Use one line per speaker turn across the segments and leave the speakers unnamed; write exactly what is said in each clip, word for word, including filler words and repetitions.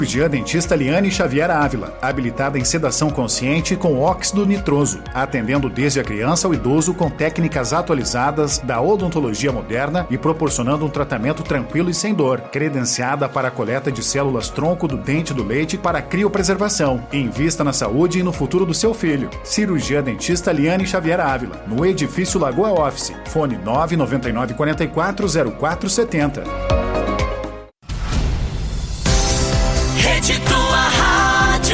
Cirurgia dentista Liane Xavier Ávila, habilitada em sedação consciente com óxido nitroso, atendendo desde a criança ao idoso com técnicas atualizadas da odontologia moderna e proporcionando um tratamento tranquilo e sem dor, credenciada para a coleta de células tronco do dente do leite para criopreservação. Invista na saúde e no futuro do seu filho. Cirurgia dentista Liane Xavier Ávila, no edifício Lagoa Office. Fone nove nove nove quatro quatro zero quatro sete zero.
Rede Tua Rádio.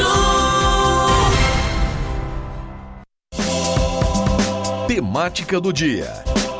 Temática do dia.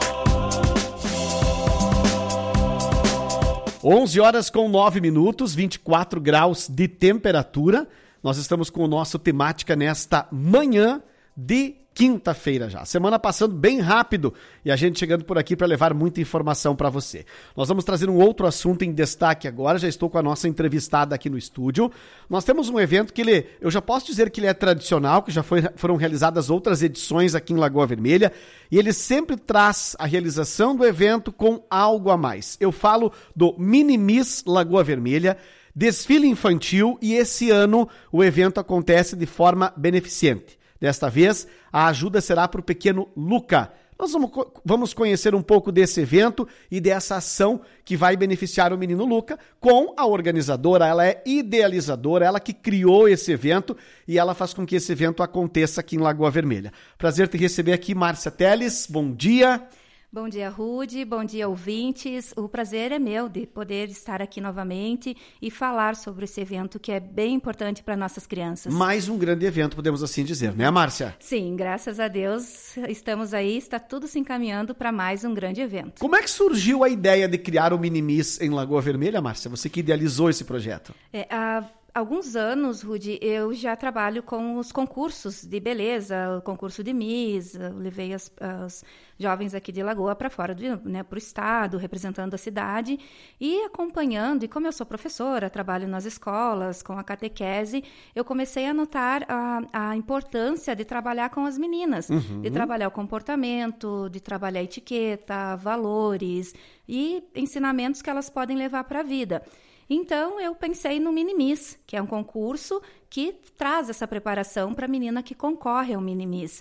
onze horas com nove minutos, vinte e quatro graus de temperatura. Nós estamos com o nosso Temática nesta manhã de quinta-feira já. Semana passando bem rápido e a gente chegando por aqui para levar muita informação para você. Nós vamos trazer um outro assunto em destaque agora. Já estou com a nossa entrevistada aqui no estúdio. Nós temos um evento que ele, eu já posso dizer que ele é tradicional, que já foi, foram realizadas outras edições aqui em Lagoa Vermelha e ele sempre traz a realização do evento com algo a mais. Eu falo do Mini Miss Lagoa Vermelha, desfile infantil, e esse ano o evento acontece de forma beneficente. Desta vez, a ajuda será para o pequeno Luca. Nós vamos, vamos conhecer um pouco desse evento e dessa ação que vai beneficiar o menino Luca com a organizadora. Ela é idealizadora, ela que criou esse evento e ela faz com que esse evento aconteça aqui em Lagoa Vermelha. Prazer te receber aqui, Márcia Teles. Bom dia.
Bom dia, Rude. Bom dia, ouvintes. O prazer é meu de poder estar aqui novamente e falar sobre esse evento que é bem importante para nossas crianças.
Mais um grande evento, podemos assim dizer, né, Márcia?
Sim, graças a Deus estamos aí, está tudo se encaminhando para mais um grande evento.
Como é que surgiu a ideia de criar o Mini Miss em Lagoa Vermelha, Márcia? Você que idealizou esse projeto.
É, a... Há alguns anos, Rude, eu já trabalho com os concursos de beleza, o concurso de Miss, eu levei as, as jovens aqui de Lagoa para fora, né, para o estado, representando a cidade e acompanhando, e como eu sou professora, trabalho nas escolas, com a catequese, eu comecei a notar a, a importância de trabalhar com as meninas, uhum. de trabalhar o comportamento, de trabalhar a etiqueta, valores e ensinamentos que elas podem levar para a vida. Então, eu pensei no Mini Miss, que é um concurso que traz essa preparação para a menina que concorre ao Mini Miss.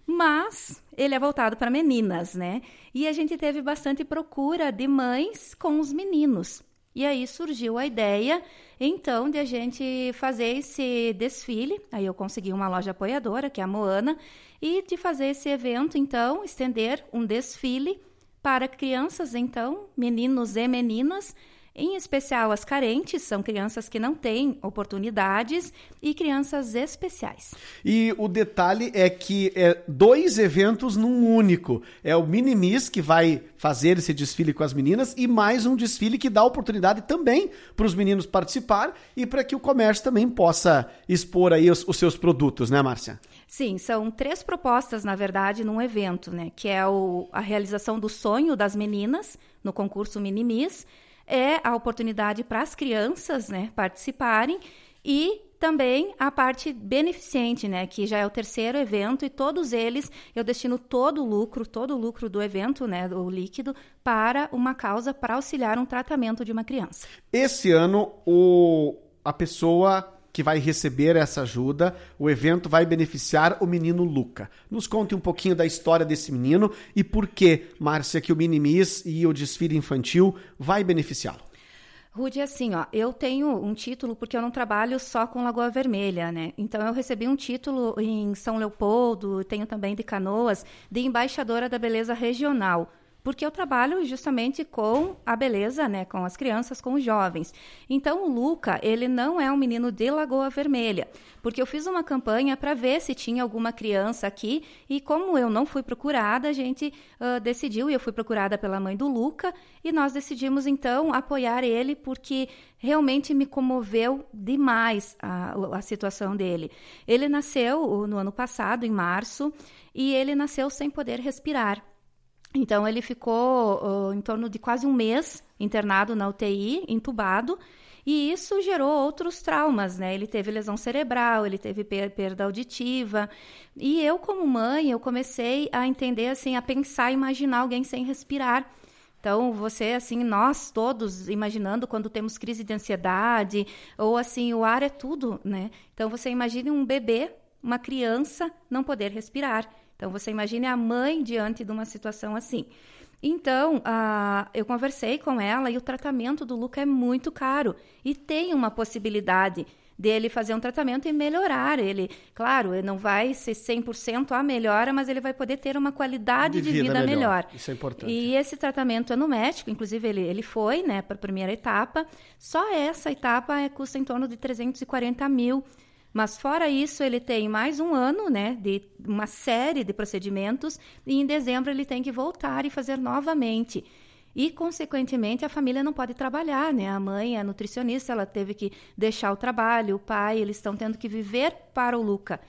Mas ele é voltado para meninas, né? E a gente teve bastante procura de mães com os meninos. E aí surgiu a ideia, então, de a gente fazer esse desfile. Aí eu consegui uma loja apoiadora, que é a Moana, e de fazer esse evento, então, estender um desfile para crianças, então, meninos e meninas, em especial as carentes, são crianças que não têm oportunidades e crianças especiais.
E o detalhe é que é dois eventos num único. É o Mini Miss que vai fazer esse desfile com as meninas e mais um desfile que dá oportunidade também para os meninos participar e para que o comércio também possa expor aí os, os seus produtos, né, Márcia?
Sim, são três propostas, na verdade, num evento, né? Que é o, a realização do sonho das meninas no concurso Mini Miss, é a oportunidade para as crianças, né, participarem e também a parte beneficente, né, que já é o terceiro evento e todos eles eu destino todo o lucro, todo o lucro do evento, né, o líquido, para uma causa para auxiliar um tratamento de uma criança.
Esse ano o, a pessoa que vai receber essa ajuda, o evento vai beneficiar o menino Luca. Nos conte um pouquinho da história desse menino e por que, Márcia, que o Mini Miss e o desfile infantil vai beneficiá-lo.
Rude, assim, ó, eu tenho um título porque eu não trabalho só com Lagoa Vermelha, né? Então, eu recebi um título em São Leopoldo, tenho também de Canoas, de embaixadora da beleza regional. Porque eu trabalho justamente com a beleza, né, com as crianças, com os jovens. Então, o Luca, ele não é um menino de Lagoa Vermelha, porque eu fiz uma campanha para ver se tinha alguma criança aqui, e como eu não fui procurada, a gente uh, decidiu, e eu fui procurada pela mãe do Luca, e nós decidimos, então, apoiar ele, porque realmente me comoveu demais a, a situação dele. Ele nasceu no ano passado, em março, e ele nasceu sem poder respirar. Então, ele ficou uh, em torno de quase um mês internado na U T I, entubado, e isso gerou outros traumas, né? Ele teve lesão cerebral, ele teve per- perda auditiva, e eu, como mãe, eu comecei a entender, assim, a pensar, imaginar alguém sem respirar. Então, você, assim, nós todos imaginando quando temos crise de ansiedade, ou assim, o ar é tudo, né? Então, você imagine um bebê, uma criança, não poder respirar. Então, você imagine a mãe diante de uma situação assim. Então, uh, eu conversei com ela e o tratamento do Luca é muito caro. E tem uma possibilidade dele fazer um tratamento e melhorar. Ele, claro, ele não vai ser cem por cento a melhora, mas ele vai poder ter uma qualidade de, de vida, vida melhor. melhor.
Isso é importante.
E esse tratamento é no médico, inclusive ele, ele foi, né, para a primeira etapa. Só essa etapa é, custa em torno de trezentos e quarenta mil. Mas fora isso, ele tem mais um ano, né, de uma série de procedimentos, e em dezembro ele tem que voltar e fazer novamente. E, consequentemente, a família não pode trabalhar, né? A mãe é nutricionista, ela teve que deixar o trabalho, o pai, eles estão tendo que viver para o Luca.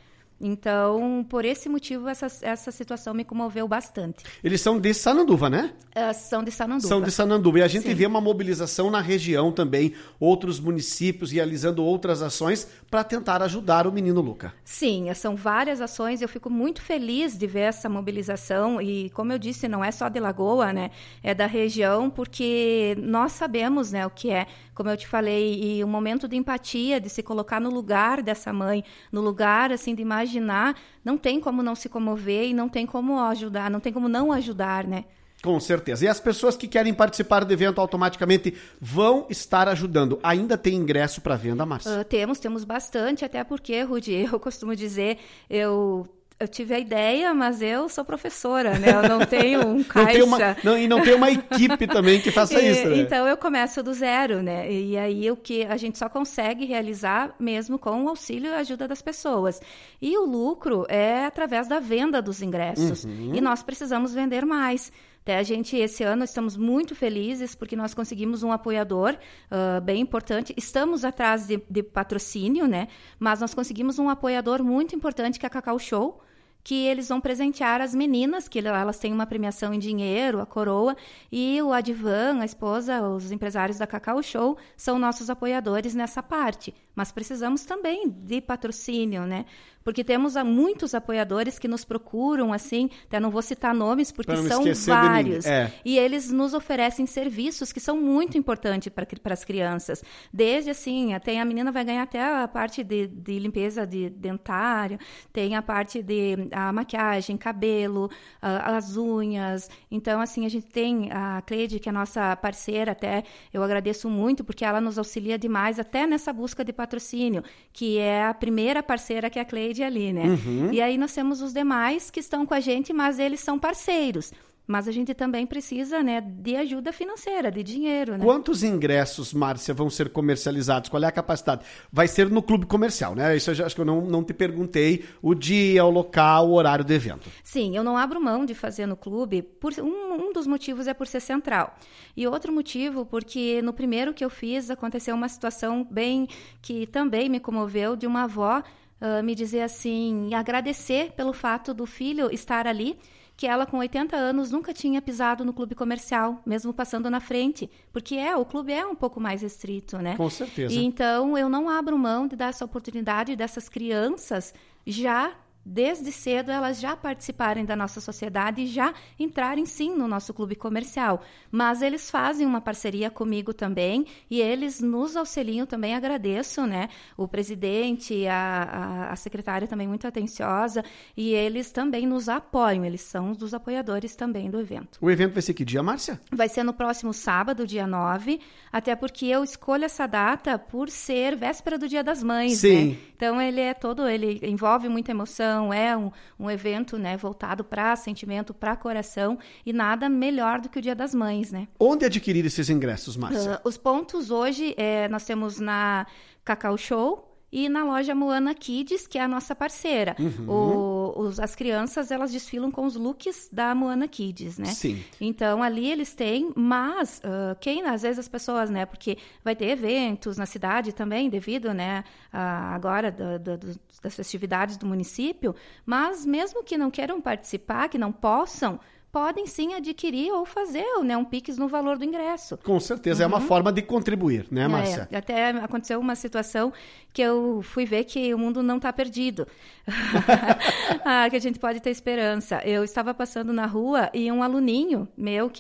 Então, por esse motivo, essa, essa situação me comoveu bastante.
Eles são de Sananduva, né?
Uh, são de Sananduva.
São de Sananduva. E a gente
Sim.
vê uma mobilização na região também, outros municípios realizando outras ações para tentar ajudar o menino Luca.
Sim, são várias ações. Eu fico muito feliz de ver essa mobilização. E, como eu disse, não é só de Lagoa, né? É da região, porque nós sabemos, né, o que é, como eu te falei, e o momento de empatia, de se colocar no lugar dessa mãe, no lugar, assim, de imaginar, não tem como não se comover e não tem como ajudar, não tem como não ajudar, né?
Com certeza. E as pessoas que querem participar do evento automaticamente vão estar ajudando. Ainda tem ingresso para venda, Márcia? Uh,
temos, temos bastante, até porque, Rudy, eu costumo dizer, eu... Eu tive a ideia, mas eu sou professora, né? Eu não tenho um caixa.
Não tem uma, não, e não tem uma equipe também que faça
e,
isso, né?
Então, eu começo do zero, né? E aí, o que a gente só consegue realizar mesmo com o auxílio e a ajuda das pessoas. E o lucro é através da venda dos ingressos. Uhum. E nós precisamos vender mais. Até a gente, esse ano, estamos muito felizes porque nós conseguimos um apoiador uh, bem importante. Estamos atrás de, de patrocínio, né? Mas nós conseguimos um apoiador muito importante, que é a Cacau Show, que eles vão presentear as meninas, que elas têm uma premiação em dinheiro, a coroa, e o Advan, a esposa, os empresários da Cacau Show, são nossos apoiadores nessa parte. Mas precisamos também de patrocínio, né? Porque temos muitos apoiadores que nos procuram, assim, até não vou citar nomes, porque são vários. É. E eles nos oferecem serviços que são muito importantes para as crianças. Desde, assim, tem a menina vai ganhar até a parte de, de limpeza de dentária, tem a parte de a maquiagem, cabelo, a, as unhas. Então, assim, a gente tem a Cleide, que é nossa parceira, até eu agradeço muito, porque ela nos auxilia demais, até nessa busca de patrocínio, que é a primeira parceira que é a Cleide ali, né? Uhum. E aí nós temos os demais que estão com a gente, mas eles são parceiros. Mas a gente também precisa, né, de ajuda financeira, de dinheiro, né?
Quantos ingressos, Márcia, vão ser comercializados? Qual é a capacidade? Vai ser no clube comercial, né? Isso eu já, acho que eu não, não te perguntei o dia, o local, o horário do evento.
Sim, eu não abro mão de fazer no clube. Por, um, um dos motivos é por ser central. E outro motivo, porque no primeiro que eu fiz, aconteceu uma situação bem que também me comoveu, de uma avó uh, me dizer assim, agradecer pelo fato do filho estar ali, que ela com oitenta anos nunca tinha pisado no clube comercial, mesmo passando na frente, porque é, o clube é um pouco mais restrito, né?
Com certeza.
E então eu não abro mão de dar essa oportunidade dessas crianças já desde cedo elas já participarem da nossa sociedade e já entrarem sim no nosso clube comercial. Mas eles fazem uma parceria comigo também e eles nos auxiliam também, agradeço, né? O presidente, a, a, a secretária também muito atenciosa e eles também nos apoiam, eles são dos apoiadores também do evento.
O evento vai ser que dia, Márcia?
Vai ser no próximo sábado, dia nove, até porque eu escolho essa data por ser véspera do Dia das Mães,
sim.
Né? Então ele é todo, ele envolve muita emoção, é um, um evento, né, voltado para sentimento, para coração e nada melhor do que o Dia das Mães, né?
Onde adquirir esses ingressos, Márcia?
Uh, os pontos hoje, é, nós temos na Cacau Show e na loja Moana Kids, que é a nossa parceira. Uhum. O, os, as crianças, elas desfilam com os looks da Moana Kids, né?
Sim.
Então, ali eles têm, mas uh, quem, às vezes as pessoas, né? Porque vai ter eventos na cidade também, devido, né? Uh, agora, do, do, do, das festividades do município, mas mesmo que não queiram participar, que não possam, podem sim adquirir ou fazer, né, um Pix no valor do ingresso.
Com certeza, uhum. É uma forma de contribuir, né, Márcia?
É, até aconteceu uma situação que eu fui ver que o mundo não está perdido. ah, que a gente pode ter esperança. Eu estava passando na rua e um aluninho meu que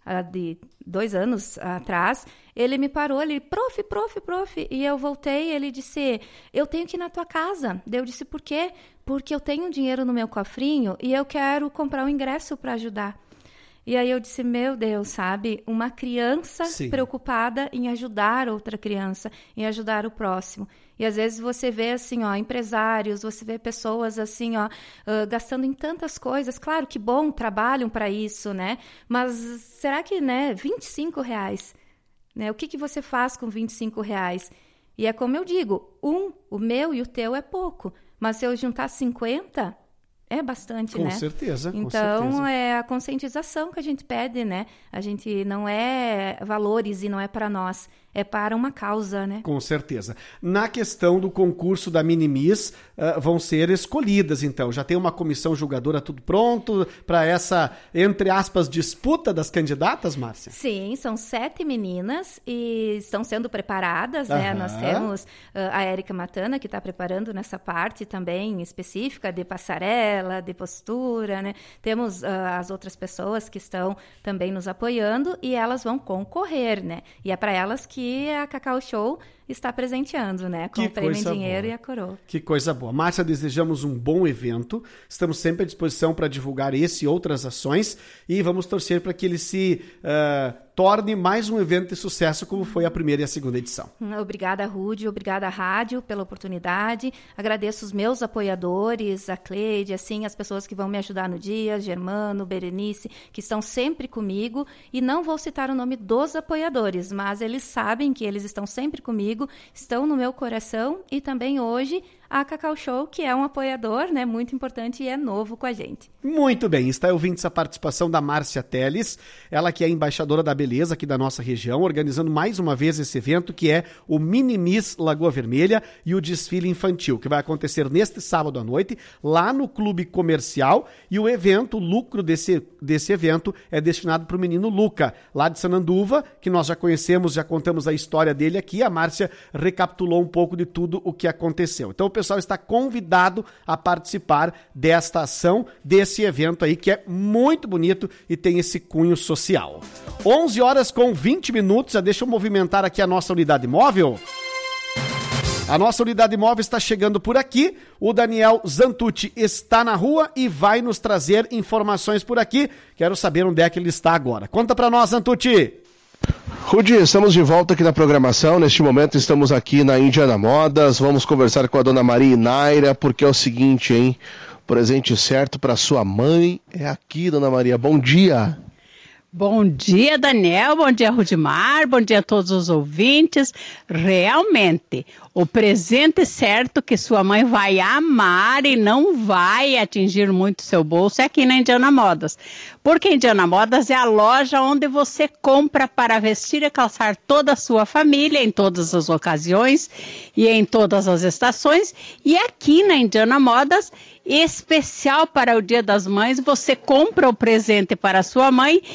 de dois anos atrás, ele me parou, ele, prof, prof, prof, e eu voltei, ele disse, eu tenho que ir na tua casa. Eu disse, por quê? Porque eu tenho dinheiro no meu cofrinho e eu quero comprar um ingresso para ajudar. E aí eu disse, meu Deus, sabe? Uma criança Sim. preocupada em ajudar outra criança, em ajudar o próximo. E às vezes você vê, assim, ó, empresários, você vê pessoas, assim, ó, uh, gastando em tantas coisas. Claro, que bom, trabalham para isso, né? Mas será que, né, vinte e cinco reais, né? O que, que você faz com vinte e cinco reais? E é como eu digo, um, o meu e o teu é pouco. Mas se eu juntar cinquenta... é bastante,
com
né?
Certeza,
então,
com certeza.
É a conscientização que a gente pede, né? A gente não é valores e não é para nós, é para uma causa, né?
Com certeza. Na questão do concurso da Minimis, uh, vão ser escolhidas, então. Já tem uma comissão julgadora tudo pronto para essa, entre aspas, disputa das candidatas, Márcia?
Sim, são sete meninas e estão sendo preparadas, né?
Aham.
Nós temos uh, a Érica Matana, que está preparando nessa parte também específica de passarela, de postura, né? Temos uh, as outras pessoas que estão também nos apoiando e elas vão concorrer, né? E é para elas que a Cacau Show está presenteando, né? Com
que
o prêmio em dinheiro
boa.
E a coroa.
Que coisa boa. Márcia, desejamos um bom evento. Estamos sempre à disposição para divulgar esse e outras ações e vamos torcer para que ele se uh, torne mais um evento de sucesso como foi a primeira e a segunda edição.
Obrigada, Rudy. Obrigada, Rádio, pela oportunidade. Agradeço os meus apoiadores, a Cleide, assim, as pessoas que vão me ajudar no dia, Germano, Berenice, que estão sempre comigo. E não vou citar o nome dos apoiadores, mas eles sabem que eles estão sempre comigo, estão no meu coração e também hoje a Cacau Show, que é um apoiador, né, muito importante e é novo com a gente.
Muito bem, está ouvindo essa participação da Márcia Teles, ela que é embaixadora da beleza aqui da nossa região, organizando mais uma vez esse evento que é o Minimis Lagoa Vermelha e o desfile infantil, que vai acontecer neste sábado à noite, lá no Clube Comercial, e o evento, o lucro desse, desse evento é destinado para o menino Luca, lá de Sananduva, que nós já conhecemos, já contamos a história dele aqui, a Márcia recapitulou um pouco de tudo o que aconteceu. Então o pessoal está convidado a participar desta ação, desse evento aí, que é muito bonito e tem esse cunho social. onze horas com vinte minutos, já deixa eu movimentar aqui a nossa unidade móvel. A nossa unidade móvel está chegando por aqui, o Daniel Zantucci está na rua e vai nos trazer informações por aqui. Quero saber onde é que ele está agora. Conta pra nós, Zantucci.
Rudy, estamos de volta aqui na programação. Neste momento estamos aqui na Indiana Modas. Vamos conversar com a dona Maria Inaira, porque é o seguinte, hein? O presente certo para sua mãe é aqui, dona Maria. Bom dia.
Bom dia, Daniel, bom dia, Rudimar, bom dia a todos os ouvintes. Realmente, o presente certo que sua mãe vai amar e não vai atingir muito seu bolso é aqui na Indiana Modas. Porque Indiana Modas é a loja onde você compra para vestir e calçar toda a sua família em todas as ocasiões e em todas as estações. E aqui na Indiana Modas, especial para o Dia das Mães, você compra o presente para sua mãe